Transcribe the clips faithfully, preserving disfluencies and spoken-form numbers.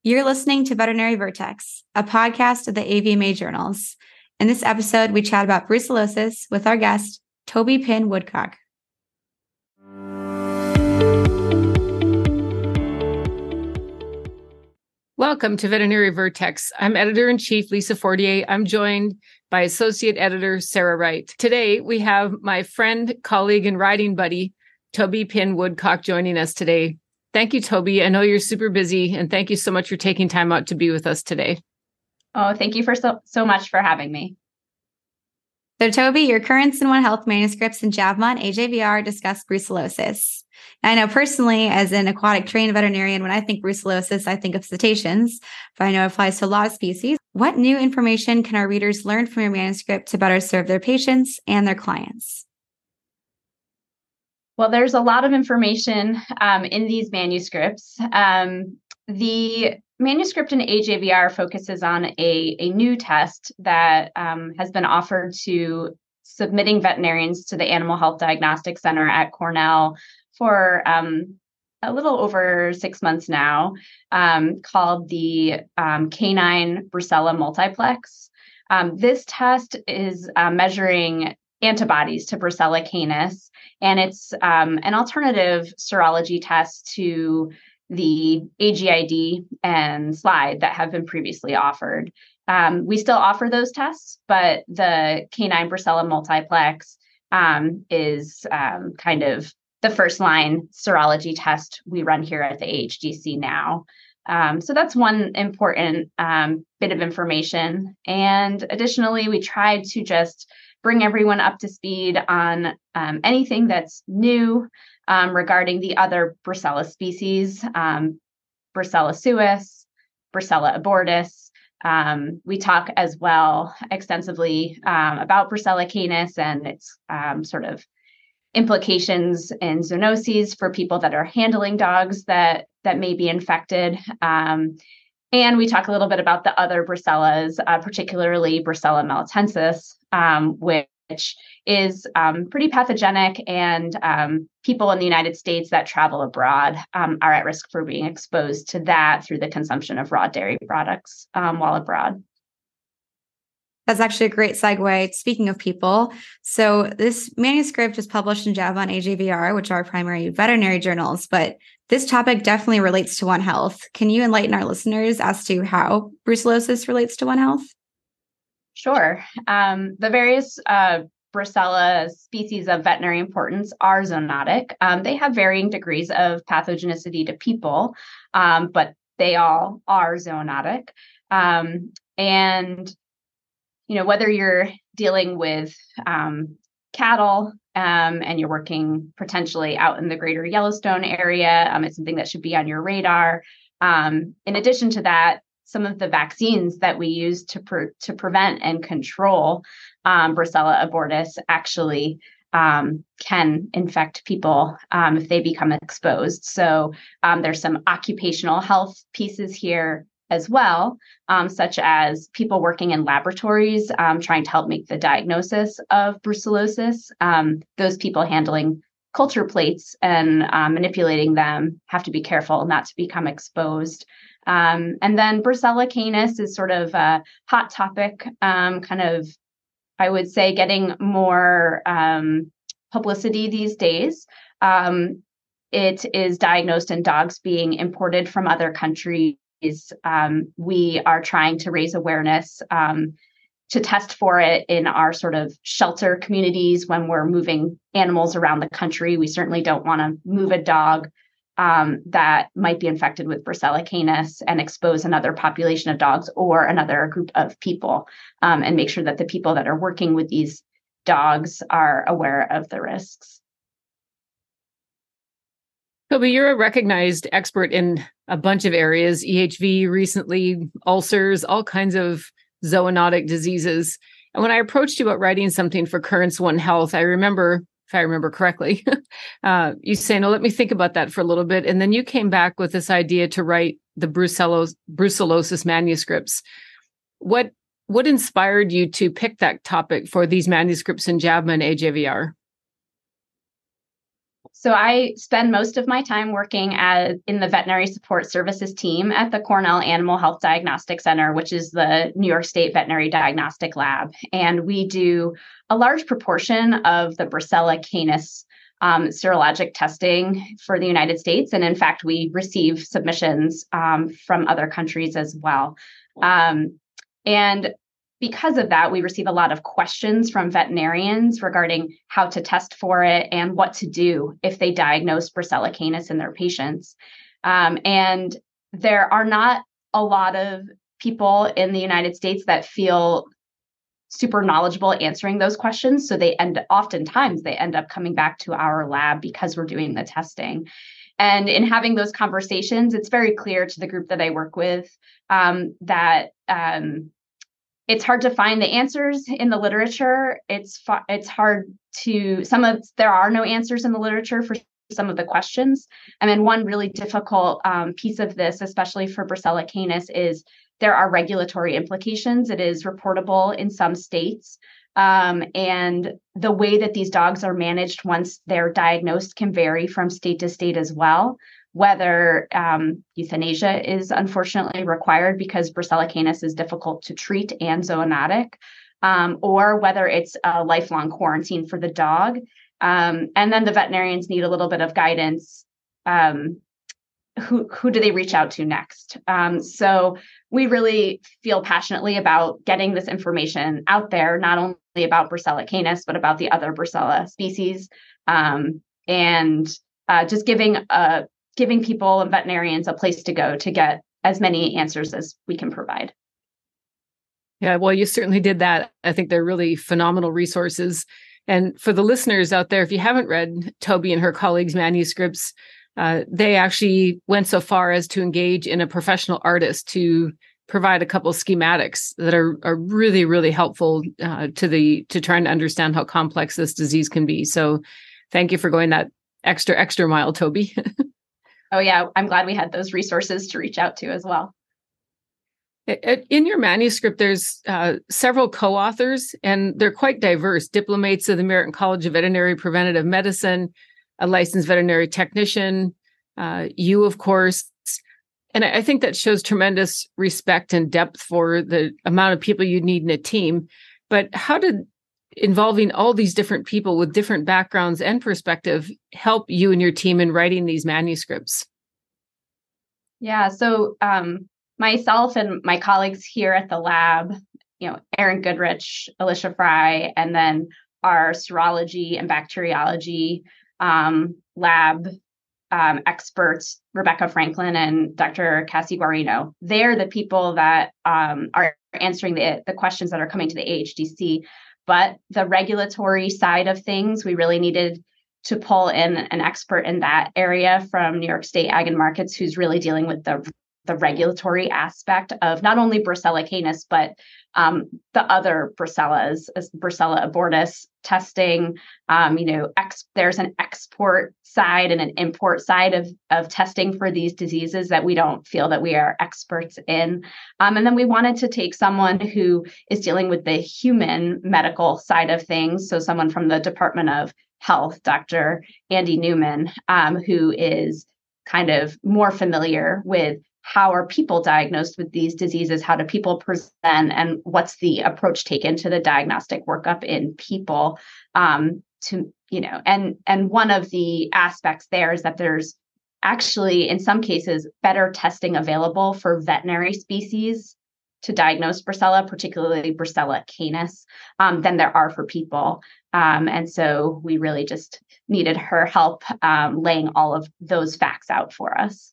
You're listening to Veterinary Vertex, a podcast of the A V M A journals. In this episode, we chat about brucellosis with our guest, Toby Pinn Woodcock. Welcome to Veterinary Vertex. I'm Editor-in-Chief Lisa Fortier. I'm joined by Associate Editor Sarah Wright. Today, we have my friend, colleague, and riding buddy, Toby Pinn Woodcock, joining us today. Thank you, Toby. I know you're super busy, and thank you so much for taking time out to be with us today. Oh, thank you for so, so much for having me. So, Toby, your Currents in One Health manuscripts in JAVMA and A J V R discuss brucellosis. I know personally, as an aquatic trained veterinarian, when I think brucellosis, I think of cetaceans, but I know it applies to a lot of species. What new information can our readers learn from your manuscript to better serve their patients and their clients? Well, there's a lot of information um, in these manuscripts. Um, the manuscript in A J V R focuses on a, a new test that um, has been offered to submitting veterinarians to the Animal Health Diagnostic Center at Cornell for um, a little over six months now, um, called the um, Canine Brucella Multiplex. Um, this test is uh, measuring antibodies to Brucella canis, and it's um, an alternative serology test to the A G I D and SLIDE that have been previously offered. Um, we still offer those tests, but the Canine Brucella Multiplex um, is um, kind of the first line serology test we run here at the A H D C now. Um, so that's one important um, bit of information. And additionally, we tried to just bring everyone up to speed on um, anything that's new um, regarding the other Brucella species, um, Brucella suis, Brucella abortus. Um, we talk as well extensively um, about Brucella canis and its um, sort of implications in zoonoses for people that are handling dogs that that may be infected. Um, and we talk a little bit about the other brucellas, uh, particularly Brucella melitensis, um, which is um, pretty pathogenic, and um, people in the United States that travel abroad um, are at risk for being exposed to that through the consumption of raw dairy products um, while abroad. That's actually a great segue. Speaking of people, so this manuscript was published in JAVMA and A J V R, which are primary veterinary journals, but this topic definitely relates to One Health. Can you enlighten our listeners as to how brucellosis relates to One Health? Sure. Um, the various uh, Brucella species of veterinary importance are zoonotic. Um, they have varying degrees of pathogenicity to people, um, but they all are zoonotic. Um, and You know, whether you're dealing with um, cattle um, and you're working potentially out in the greater Yellowstone area, um, it's something that should be on your radar. Um, in addition to that, some of the vaccines that we use to pre- to prevent and control um, Brucella abortus actually um, can infect people um, if they become exposed. So um, there's some occupational health pieces here as well, um, such as people working in laboratories um, trying to help make the diagnosis of brucellosis. Um, those people handling culture plates and uh, manipulating them have to be careful not to become exposed. Um, and then Brucella canis is sort of a hot topic, um, kind of, I would say, getting more um, publicity these days. Um, it is diagnosed in dogs being imported from other countries. Um, we are trying to raise awareness um, to test for it in our sort of shelter communities when we're moving animals around the country. We certainly don't want to move a dog um, that might be infected with Brucella canis and expose another population of dogs or another group of people, um, and make sure that the people that are working with these dogs are aware of the risks. Toby, you're a recognized expert in a bunch of areas, E H V recently, ulcers, all kinds of zoonotic diseases. And when I approached you about writing something for Currents One Health, I remember, if I remember correctly, uh, you saying, "Oh, let me think about that for a little bit." And then you came back with this idea to write the brucellos- brucellosis manuscripts. What what inspired you to pick that topic for these manuscripts in JAVMA and A J V R? So I spend most of my time working as in the veterinary support services team at the Cornell Animal Health Diagnostic Center, which is the New York State Veterinary Diagnostic Lab. And we do a large proportion of the Brucella canis um, serologic testing for the United States. And in fact, we receive submissions um, from other countries as well. Um, and Because of that, we receive a lot of questions from veterinarians regarding how to test for it and what to do if they diagnose Brucella canis in their patients. Um, and there are not a lot of people in the United States that feel super knowledgeable answering those questions. So they end, oftentimes they end up coming back to our lab because we're doing the testing. And in having those conversations, it's very clear to the group that I work with um, that um, it's hard to find the answers in the literature. It's it's hard to some of there are no answers in the literature for some of the questions. And then one really difficult um, piece of this, especially for Brucella canis, is there are regulatory implications. It is reportable in some states. Um, and the way that these dogs are managed once they're diagnosed can vary from state to state as well. Whether um, euthanasia is unfortunately required because Brucella canis is difficult to treat and zoonotic, um, or whether it's a lifelong quarantine for the dog. Um, and then the veterinarians need a little bit of guidance. Um, who, who do they reach out to next? Um, so we really feel passionately about getting this information out there, not only about Brucella canis, but about the other Brucella species, um, and uh, just giving a giving people and veterinarians a place to go to get as many answers as we can provide. Yeah, well, you certainly did that. I think they're really phenomenal resources. And for the listeners out there, if you haven't read Toby and her colleagues' manuscripts, uh, they actually went so far as to engage in a professional artist to provide a couple schematics that are, are really, really helpful uh, to the to trying to understand how complex this disease can be. So thank you for going that extra, extra mile, Toby. Oh, yeah. I'm glad we had those resources to reach out to as well. In your manuscript, there's uh, several co-authors, and they're quite diverse. Diplomates of the American College of Veterinary Preventive Medicine, a licensed veterinary technician, uh, you, of course. And I think that shows tremendous respect and depth for the amount of people you need in a team. But how did involving all these different people with different backgrounds and perspective help you and your team in writing these manuscripts? Yeah, so um, myself and my colleagues here at the lab, you know, Erin Goodrich, Alicia Fry, and then our serology and bacteriology um, lab um, experts, Rebecca Franklin and Doctor Cassie Guarino. They're the people that um, are answering the, the questions that are coming to the A H D C. But the regulatory side of things, we really needed to pull in an expert in that area from New York State Ag and Markets, who's really dealing with the, the regulatory aspect of not only Brucella canis, but um, the other Brucellas, Brucella abortus testing. Um, you know, ex- there's an export side and an import side of, of testing for these diseases that we don't feel that we are experts in. Um, and then we wanted to take someone who is dealing with the human medical side of things. So someone from the Department of Health, Doctor Andy Newman, um, who is kind of more familiar with how are people diagnosed with these diseases? How do people present? And what's the approach taken to the diagnostic workup in people? Um, to you know, and and one of the aspects there is that there's actually, in some cases, better testing available for veterinary species to diagnose Brucella, particularly Brucella canis, um, than there are for people. Um, and so we really just needed her help um, laying all of those facts out for us.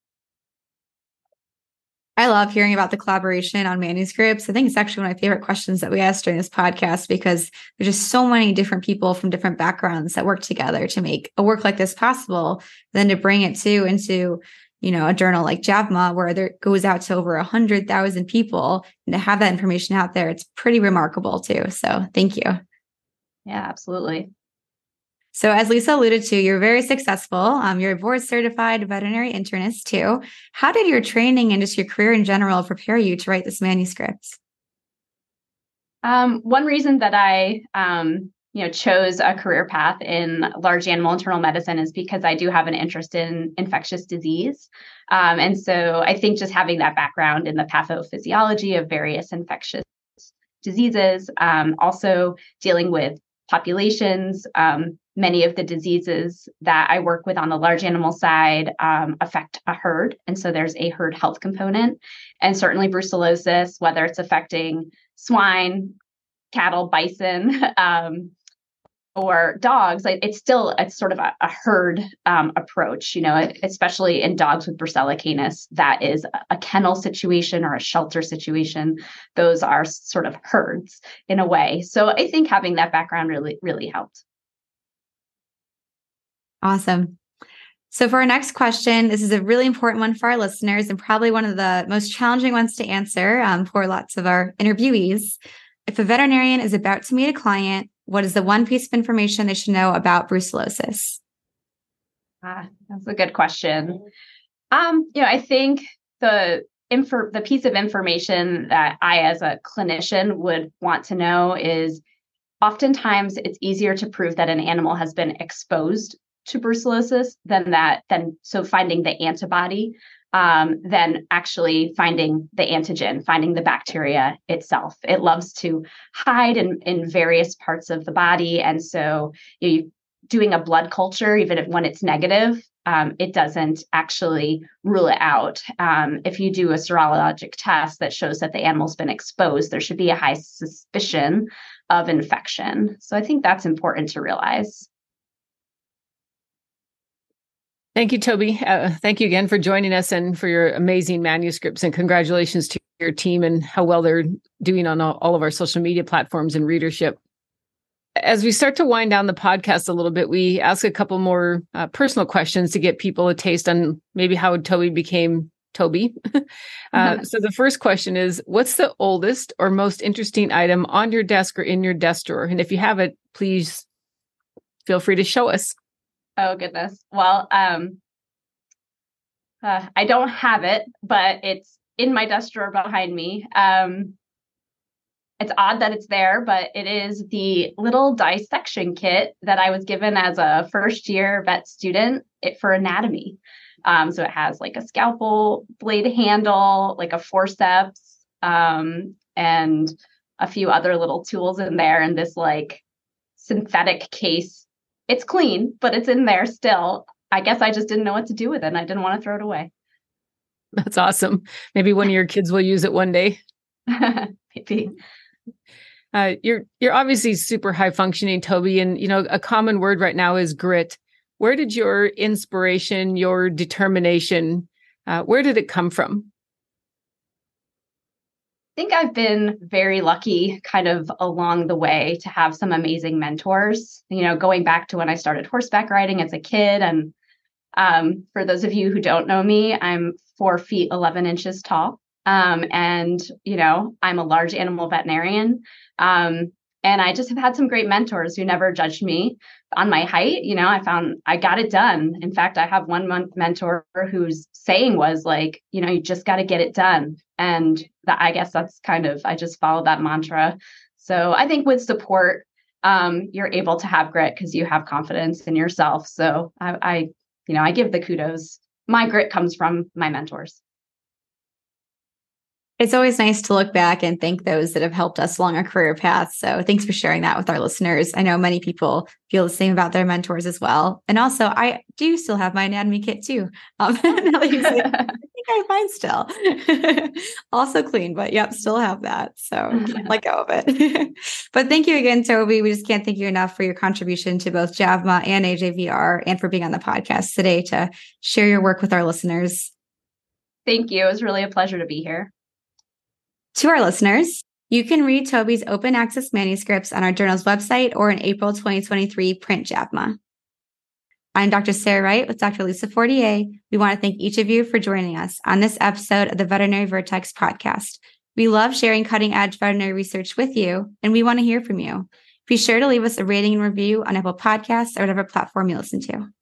I love hearing about the collaboration on manuscripts. I think it's actually one of my favorite questions that we asked during this podcast, because there's just so many different people from different backgrounds that work together to make a work like this possible. Then to bring it to into, you know, a journal like JAVMA, where there goes out to over a hundred thousand people, and to have that information out there, it's pretty remarkable too. So thank you. Yeah, absolutely. So as Lisa alluded to, you're very successful. Um, you're a board certified veterinary internist too. How did your training and just your career in general prepare you to write this manuscript? Um, one reason that I um, you know, chose a career path in large animal internal medicine is because I do have an interest in infectious disease. Um, and so I think just having that background in the pathophysiology of various infectious diseases, um, also dealing with populations, um, many of the diseases that I work with on the large animal side um, affect a herd. And so there's a herd health component. And certainly brucellosis, whether it's affecting swine, cattle, bison, um, or dogs, like it's still it's sort of a, a herd um, approach, you know, especially in dogs with Brucella canis, that is a kennel situation or a shelter situation. Those are sort of herds in a way. So I think having that background really, really helped. Awesome. So for our next question, this is a really important one for our listeners and probably one of the most challenging ones to answer um, for lots of our interviewees. If a veterinarian is about to meet a client, what is the one piece of information they should know about brucellosis? Ah, that's a good question. Um, you know, I think the info, the piece of information that I, as a clinician, would want to know is oftentimes it's easier to prove that an animal has been exposed to brucellosis than that, than so finding the antibody, um, than actually finding the antigen, finding the bacteria itself. It loves to hide in, in various parts of the body. And so you doing a blood culture, even if when it's negative, um, it doesn't actually rule it out. Um, if you do a serologic test that shows that the animal's been exposed, there should be a high suspicion of infection. So I think that's important to realize. Thank you, Toby. Uh, thank you again for joining us and for your amazing manuscripts, and congratulations to your team and how well they're doing on all, all of our social media platforms and readership. As we start to wind down the podcast a little bit, we ask a couple more uh, personal questions to get people a taste on maybe how Toby became Toby. uh, so the first question is, what's the oldest or most interesting item on your desk or in your desk drawer? And if you have it, please feel free to show us. Oh, goodness. Well, um, uh, I don't have it, but it's in my desk drawer behind me. Um, it's odd that it's there, but it is the little dissection kit that I was given as a first year vet student it, for anatomy. Um, so it has like a scalpel blade handle, like a forceps, um, and a few other little tools in there, and this like synthetic case. It's clean, but it's in there still. I guess I just didn't know what to do with it, and I didn't want to throw it away. That's awesome. Maybe one of your kids will use it one day. Maybe. Uh, you're you're obviously super high functioning, Toby, and you know a common word right now is grit. Where did your inspiration, your determination, uh, where did it come from? I think I've been very lucky kind of along the way to have some amazing mentors, you know, going back to when I started horseback riding as a kid. And um, for those of you who don't know me, I'm four feet, eleven inches tall. Um, and, you know, I'm a large animal veterinarian. Um, and I just have had some great mentors who never judged me on my height. You know, I found I got it done. In fact, I have one month mentor whose saying was like, you know, you just got to get it done. And that, I guess that's kind of, I just followed that mantra. So I think with support, um, you're able to have grit because you have confidence in yourself. So I, I, you know, I give the kudos. My grit comes from my mentors. It's always nice to look back and thank those that have helped us along our career path. So thanks for sharing that with our listeners. I know many people feel the same about their mentors as well. And also, I do still have my anatomy kit too. Um, now that you say, I think I find still. Also clean, but yep, still have that. So can't let go of it. But thank you again, Toby. We just can't thank you enough for your contribution to both JAVMA and A J V R and for being on the podcast today to share your work with our listeners. Thank you. It was really a pleasure to be here. To our listeners, you can read Toby's open access manuscripts on our journal's website or in April twenty twenty-three print JAVMA. I'm Doctor Sarah Wright with Doctor Lisa Fortier. We want to thank each of you for joining us on this episode of the Veterinary Vertex podcast. We love sharing cutting edge veterinary research with you, and we want to hear from you. Be sure to leave us a rating and review on Apple Podcasts or whatever platform you listen to.